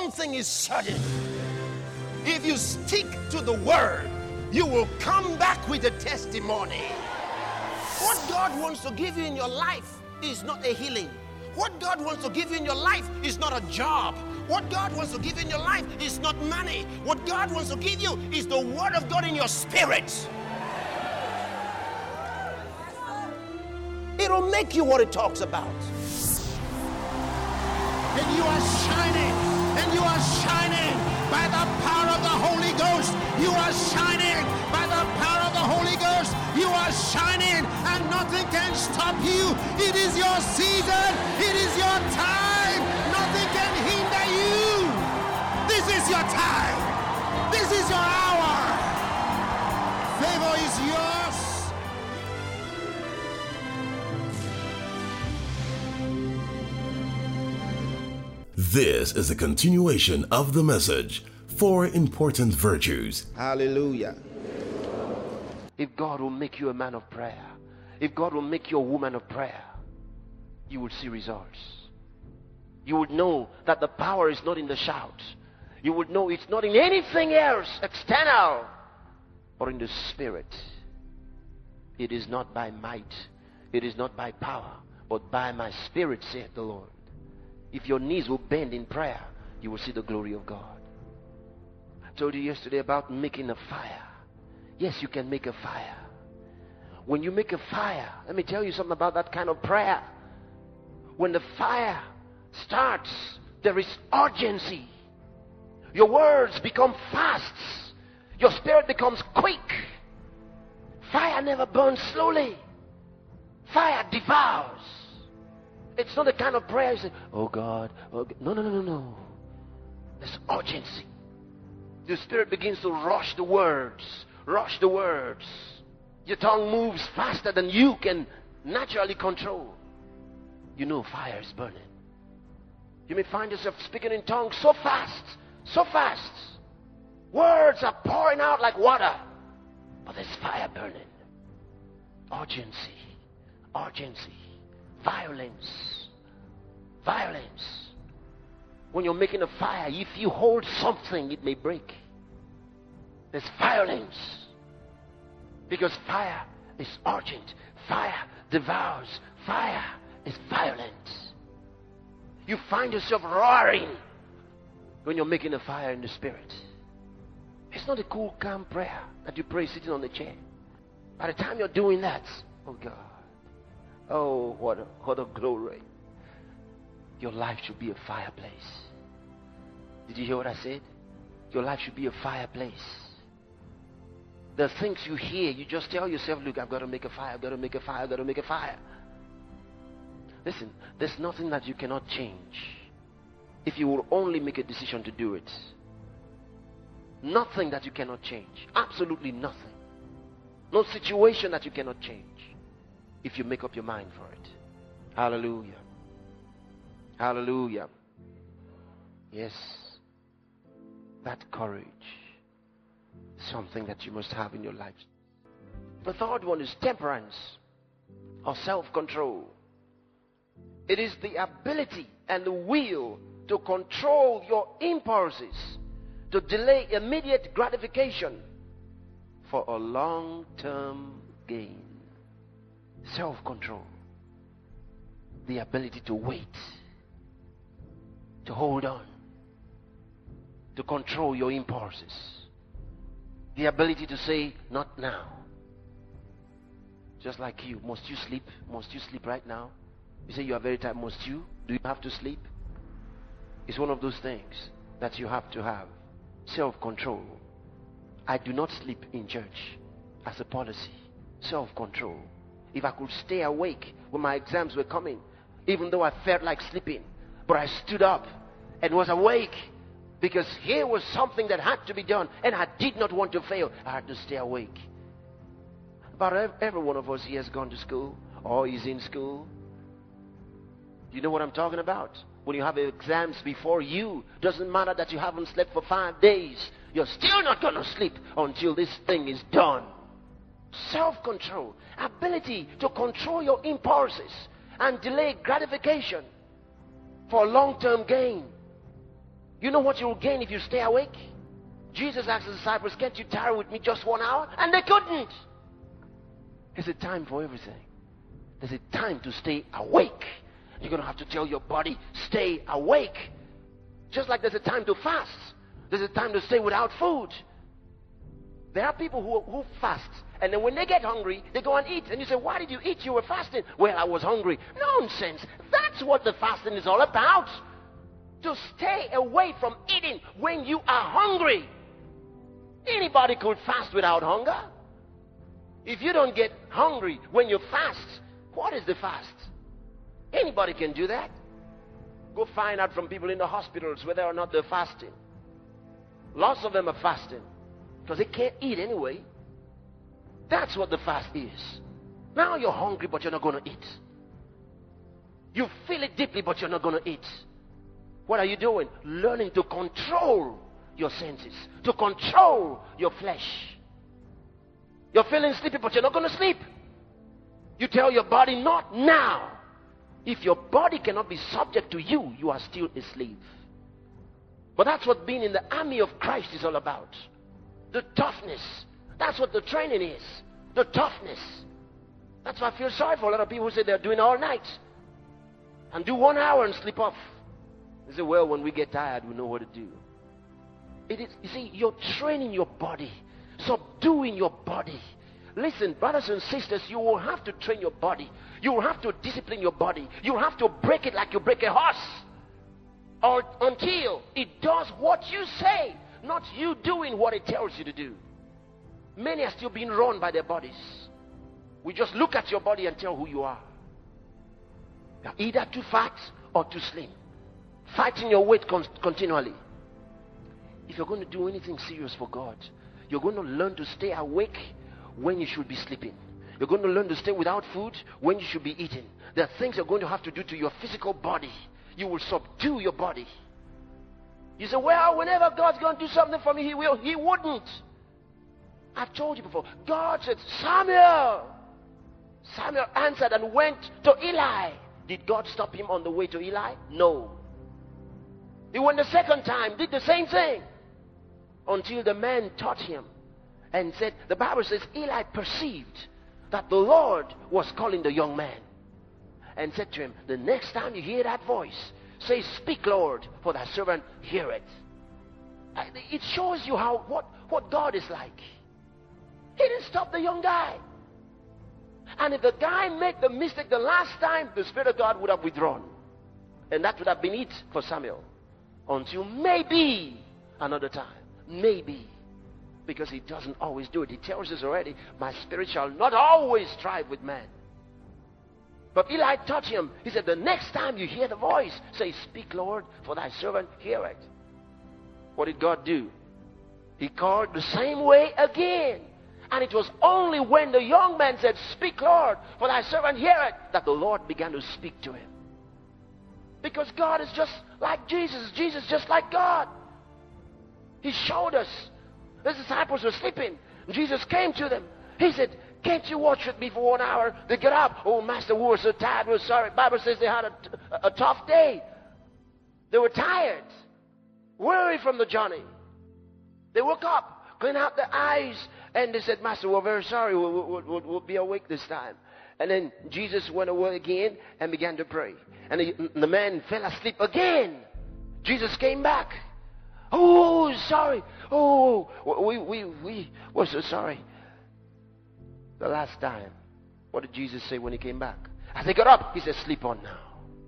one thing is certain. If you stick to the word, you will come back with a testimony. What God wants to give you in your life is not a healing. What God wants to give you in your life is not a job. What God wants to give you in your life is not money. What God wants to give you is the word of God in your spirit. It'll make you what it talks about. And you are shining. And you are shining by the power of the Holy Ghost. You are shining by the power of the Holy Ghost. You are shining and nothing can stop you. It is your season. It is your time. Nothing can hinder you. This is your time. This is your hour. Favor is yours. This is a continuation of the message, 4 Important Virtues. Hallelujah. If God will make you a man of prayer, if God will make you a woman of prayer, you will see results. You would know that the power is not in the shout. You would know it's not in anything else external, but in the spirit. It is not by might, it is not by power, but by my spirit, saith the Lord. If your knees will bend in prayer, you will see the glory of God. I told you yesterday about making a fire. Yes, you can make a fire. When you make a fire, let me tell you something about that kind of prayer. When the fire starts, there is urgency. Your words become fast. Your spirit becomes quick. Fire never burns slowly. Fire devours. It's not the kind of prayer you say, oh God, oh God. No. There's urgency. Your spirit begins to rush the words. Rush the words. Your tongue moves faster than you can naturally control. You know fire is burning. You may find yourself speaking in tongues so fast. So fast. Words are pouring out like water. But there's fire burning. Urgency. Urgency. Violence. Violence. When you're making a fire, if you hold something, it may break. There's violence. Because fire is urgent. Fire devours. Fire is violent. You find yourself roaring when you're making a fire in the spirit. It's not a cool, calm prayer that you pray sitting on the chair. By the time you're doing that, oh God, oh, what a glory. Your life should be a fireplace. Did you hear what I said? Your life should be a fireplace. The things you hear, you just tell yourself, look, I've got to make a fire, I've got to make a fire, I've got to make a fire. Listen, there's nothing that you cannot change if you will only make a decision to do it. Nothing that you cannot change. Absolutely nothing. No situation that you cannot change if you make up your mind for it. Hallelujah. Hallelujah. Yes. That courage. Something that you must have in your life. The third one is temperance or self-control. It is the ability and the will to control your impulses, to delay immediate gratification for a long-term gain. Self-control. The ability to wait, to hold on, to control your impulses. The ability to say, not now. Just like you. Must you sleep? Must you sleep right now? You say you are very tired. Must you? Do you have to sleep? It's one of those things that you have to have. Self-control. I do not sleep in church as a policy. Self-control. If I could stay awake when my exams were coming, even though I felt like sleeping, but I stood up and was awake because here was something that had to be done and I did not want to fail. I had to stay awake. About every one of us here has gone to school or is in school. You know what I'm talking about? When you have exams before you, doesn't matter that you haven't slept for 5 days, you're still not going to sleep until this thing is done. Self-control, ability to control your impulses and delay gratification for long-term gain. You know what you'll gain if you stay awake? Jesus asked the disciples, can't you tarry with me just 1 hour? And they couldn't. There's a time for everything. There's a time to stay awake. You're going to have to tell your body, stay awake. Just like there's a time to fast. There's a time to stay without food. There are people who fast, and then when they get hungry, they go and eat. And you say, why did you eat? You were fasting. Well, I was hungry. Nonsense. That's what the fasting is all about. To stay away from eating when you are hungry. Anybody could fast without hunger. If you don't get hungry when you fast, what is the fast? Anybody can do that. Go find out from people in the hospitals whether or not they're fasting. Lots of them are fasting because they can't eat anyway. That's what the fast is. Now you're hungry, but you're not going to eat. You feel it deeply, but you're not going to eat. What are you doing? Learning to control your senses, to control your flesh. You're feeling sleepy, but you're not going to sleep. You tell your body, not now. If your body cannot be subject to you, you are still a slave. But that's what being in the army of Christ is all about. The toughness. That's what the training is. The toughness. That's why I feel sorry for a lot of people who say they're doing all night and do 1 hour and sleep off. They say, well, when we get tired, we know what to do. It is, you see, you're training your body, subduing your body. Listen, brothers and sisters, you will have to train your body. You will have to discipline your body. You will have to break it like you break a horse. Or until it does what you say, not you doing what it tells you to do. Many are still being run by their bodies. We just look at your body and tell who you are. You're either too fat or too slim. Fighting your weight continually. If you're going to do anything serious for God, you're going to learn to stay awake when you should be sleeping. You're going to learn to stay without food when you should be eating. There are things you're going to have to do to your physical body. You will subdue your body. You say, well, whenever God's going to do something for me, He will. He wouldn't. I've told you before. God said, Samuel. Samuel answered and went to Eli. Did God stop him on the way to Eli? No. He went the second time, did the same thing. Until the man taught him and said, the Bible says, Eli perceived that the Lord was calling the young man and said to him, the next time you hear that voice, say, speak, Lord, for thy servant heareth. It shows you what God is like. He didn't stop the young guy. And if the guy made the mistake the last time, the Spirit of God would have withdrawn. And that would have been it for Samuel. Until maybe another time. Maybe. Because He doesn't always do it. He tells us already, my spirit shall not always strive with man. But Eli taught him. He said, the next time you hear the voice, say, speak, Lord, for thy servant heareth. What did God do? He called the same way again. And it was only when the young man said, speak, Lord, for thy servant heareth, that the Lord began to speak to him. Because God is just like Jesus. Jesus just like God. He showed us. The disciples were sleeping. Jesus came to them. He said, can't you watch with me for 1 hour? They get up. Oh, Master, we were so tired. We were sorry. The Bible says they had a tough day. They were tired. Weary from the journey. They woke up, cleaned out their eyes, and they said, Master, we're very sorry. We'll be awake this time. And then Jesus went away again and began to pray. And the man fell asleep again. Jesus came back. Oh, sorry. Oh, we were so sorry. The last time, what did Jesus say when He came back? As they got up, He said, sleep on now.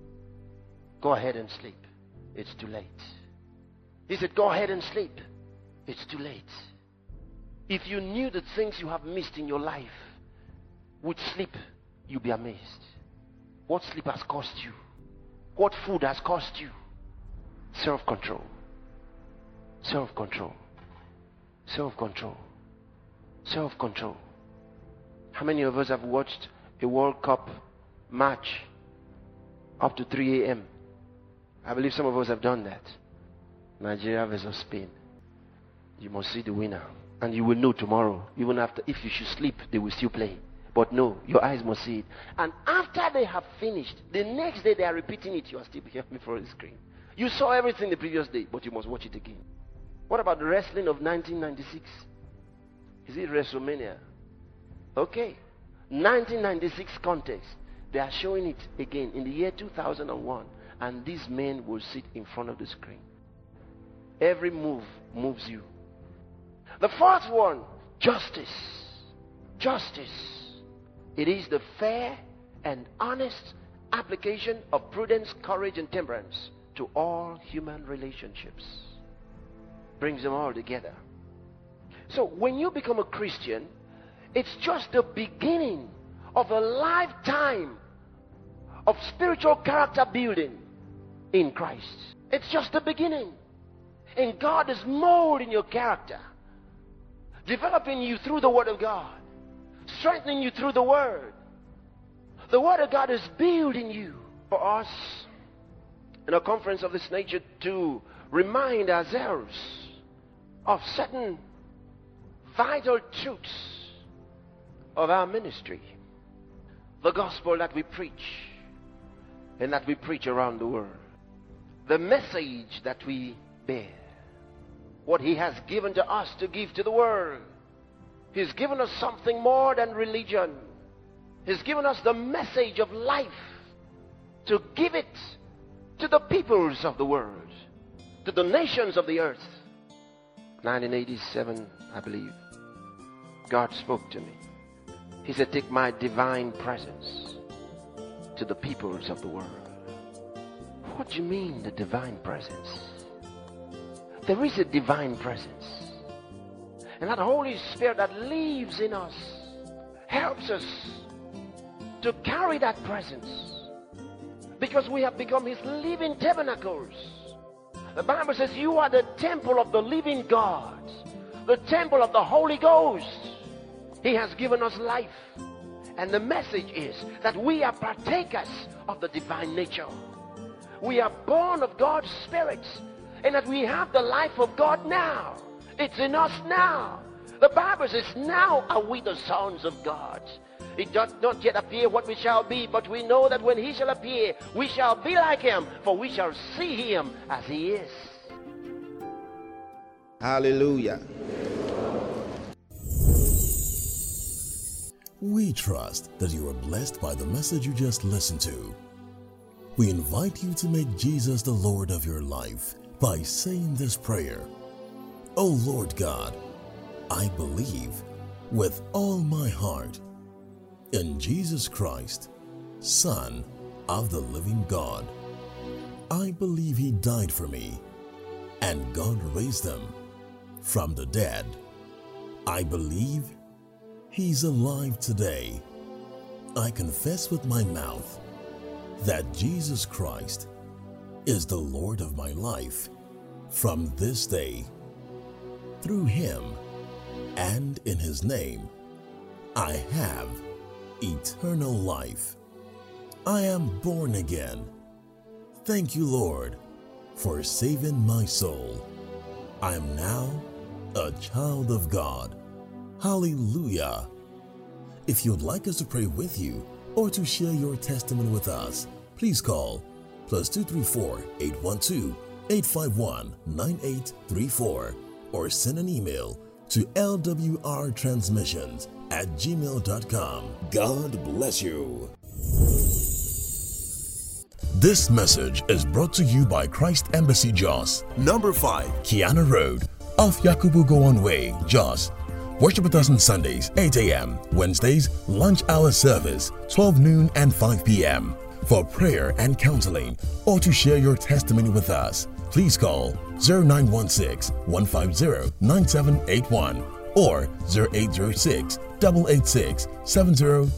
Go ahead and sleep. It's too late. He said, go ahead and sleep. It's too late. If you knew the things you have missed in your life with sleep, you'd be amazed. What sleep has cost you? What food has cost you? Self-control. Self-control. Self-control. Self-control. How many of us have watched a World Cup match up to 3 a.m.? I believe some of us have done that. Nigeria versus Spain. You must see the winner. And you will know tomorrow. Even after, if you should sleep, they will still play. But no, your eyes must see it. And after they have finished, the next day they are repeating it. You are still behind me for the screen. You saw everything the previous day, but you must watch it again. What about the wrestling of 1996? Is it WrestleMania? Okay. 1996 contest. They are showing it again in the year 2001. And these men will sit in front of the screen. Every move moves you. The fourth one, justice. Justice. It is the fair and honest application of prudence, courage, and temperance to all human relationships. Brings them all together. So when you become a Christian, it's just the beginning of a lifetime of spiritual character building in Christ. It's just the beginning. And God is molding your character, developing you through the Word of God, strengthening you through the Word. The Word of God is building you. For us, in a conference of this nature, to remind ourselves of certain vital truths of our ministry, the gospel that we preach and that we preach around the world, the message that we bear, what He has given to us to give to the world. He's given us something more than religion. He's given us the message of life to give it to the peoples of the world, to the nations of the earth. 1987, I believe, God spoke to me. He said, take my divine presence to the peoples of the world. What do you mean, the divine presence? There is a divine presence. And that Holy Spirit that lives in us helps us to carry that presence, because we have become His living tabernacles. The Bible says you are the temple of the living God, the temple of the Holy Ghost. He has given us life. And the message is that we are partakers of the divine nature. We are born of God's Spirit, and that we have the life of God now. It's in us now. The Bible says, now are we the sons of God. It does not yet appear what we shall be, but we know that when He shall appear, we shall be like Him, for we shall see Him as He is. Hallelujah. We trust that you are blessed by the message you just listened to. We invite you to make Jesus the Lord of your life by saying this prayer. Oh Lord God, I believe with all my heart in Jesus Christ, Son of the living God. I believe He died for me, and God raised Him from the dead. I believe He's alive today. I confess with my mouth that Jesus Christ is the Lord of my life from this day. Through Him and in His name, I have eternal life. I am born again. Thank you, Lord, for saving my soul. I am now a child of God. Hallelujah. If you'd like us to pray with you or to share your testimony with us, please call +234 812 851 9834 or send an email to lwrtransmissions@gmail.com. God bless you. This message is brought to you by Christ Embassy Jos, number 5, Kiana Road, off Yakubu Gowon Way, Jos. Worship with us on Sundays, 8 a.m., Wednesdays, lunch hour service, 12 noon and 5 p.m. For prayer and counseling or to share your testimony with us, please call 0916-150-9781 or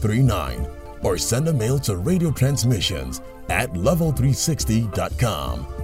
0806-886-7039 or send a mail to radiotransmissions@level360.com.